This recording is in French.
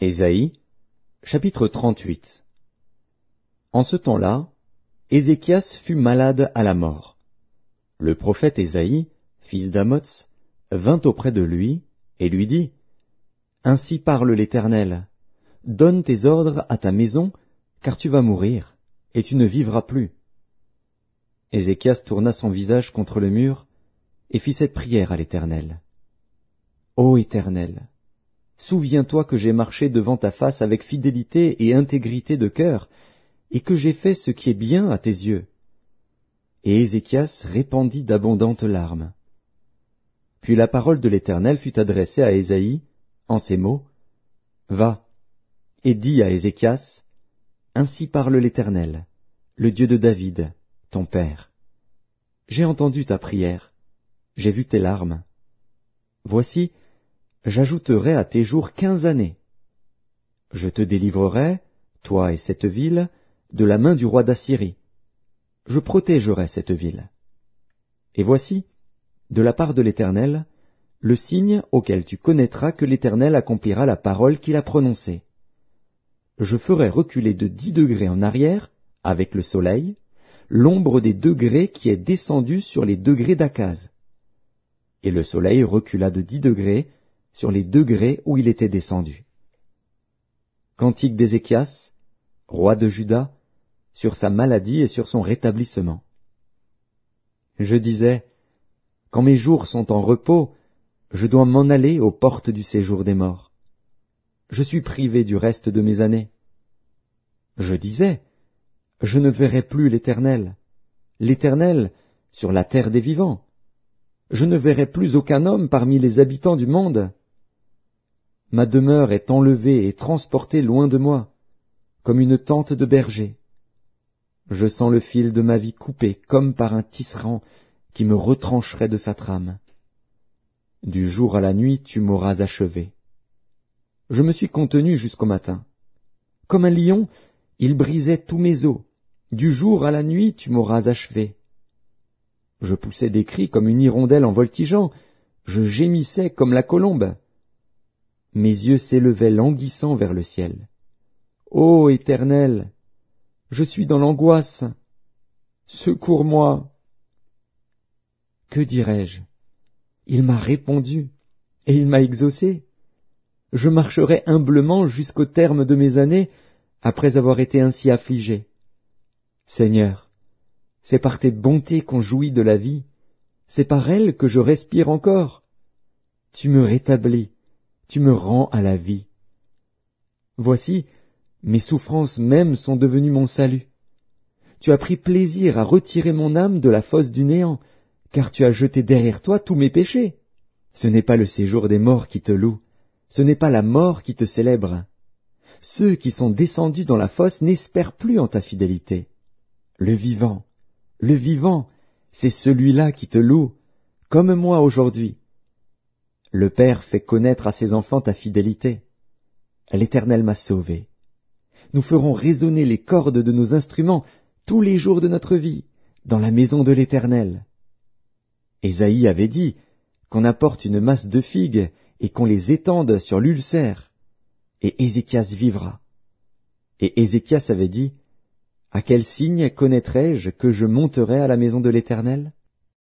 Ésaïe, chapitre 38. En ce temps-là, Ézéchias fut malade à la mort. Le prophète Ésaïe, fils d'Amoz, vint auprès de lui et lui dit : Ainsi parle l'Éternel, donne tes ordres à ta maison, car tu vas mourir, et tu ne vivras plus. Ézéchias tourna son visage contre le mur et fit cette prière à l'Éternel. Ô Éternel, souviens-toi que j'ai marché devant ta face avec fidélité et intégrité de cœur, et que j'ai fait ce qui est bien à tes yeux. Et Ézéchias répandit d'abondantes larmes. Puis la parole de l'Éternel fut adressée à Ésaïe en ces mots : Va, et dis à Ézéchias, ainsi parle l'Éternel, le Dieu de David, ton père. J'ai entendu ta prière, j'ai vu tes larmes. Voici, j'ajouterai à tes jours 15 années. Je te délivrerai, toi et cette ville, de la main du roi d'Assyrie. Je protégerai cette ville. Et voici, de la part de l'Éternel, le signe auquel tu connaîtras que l'Éternel accomplira la parole qu'il a prononcée. Je ferai reculer de 10 degrés en arrière, avec le soleil, l'ombre des degrés qui est descendue sur les degrés d'Akaz. Et le soleil recula de 10 degrés sur les degrés où il était descendu. Cantique d'Ézéchias, roi de Juda, sur sa maladie et sur son rétablissement. Je disais, quand mes jours sont en repos, je dois m'en aller aux portes du séjour des morts. Je suis privé du reste de mes années. Je disais, je ne verrai plus l'Éternel sur la terre des vivants. Je ne verrai plus aucun homme parmi les habitants du monde. Ma demeure est enlevée et transportée loin de moi, comme une tente de berger. Je sens le fil de ma vie coupé comme par un tisserand qui me retrancherait de sa trame. Du jour à la nuit, tu m'auras achevé. Je me suis contenu jusqu'au matin. Comme un lion, il brisait tous mes os. Du jour à la nuit, tu m'auras achevé. Je poussais des cris comme une hirondelle en voltigeant. Je gémissais comme la colombe. Mes yeux s'élevaient languissants vers le ciel. Ô Éternel, je suis dans l'angoisse. Secours-moi. Que dirais-je ? Il m'a répondu, et il m'a exaucé. Je marcherai humblement jusqu'au terme de mes années, après avoir été ainsi affligé. Seigneur, c'est par tes bontés qu'on jouit de la vie, c'est par elles que je respire encore. Tu me rétablis, tu me rends à la vie. Voici, mes souffrances mêmes sont devenues mon salut. Tu as pris plaisir à retirer mon âme de la fosse du néant, car tu as jeté derrière toi tous mes péchés. Ce n'est pas le séjour des morts qui te loue, ce n'est pas la mort qui te célèbre. Ceux qui sont descendus dans la fosse n'espèrent plus en ta fidélité. Le vivant, c'est celui-là qui te loue, comme moi aujourd'hui. Le Père fait connaître à ses enfants ta fidélité. L'Éternel m'a sauvé. Nous ferons résonner les cordes de nos instruments tous les jours de notre vie, dans la maison de l'Éternel. Ésaïe avait dit qu'on apporte une masse de figues et qu'on les étende sur l'ulcère, et Ézéchias vivra. Et Ézéchias avait dit : À quel signe connaîtrai-je que je monterai à la maison de l'Éternel ?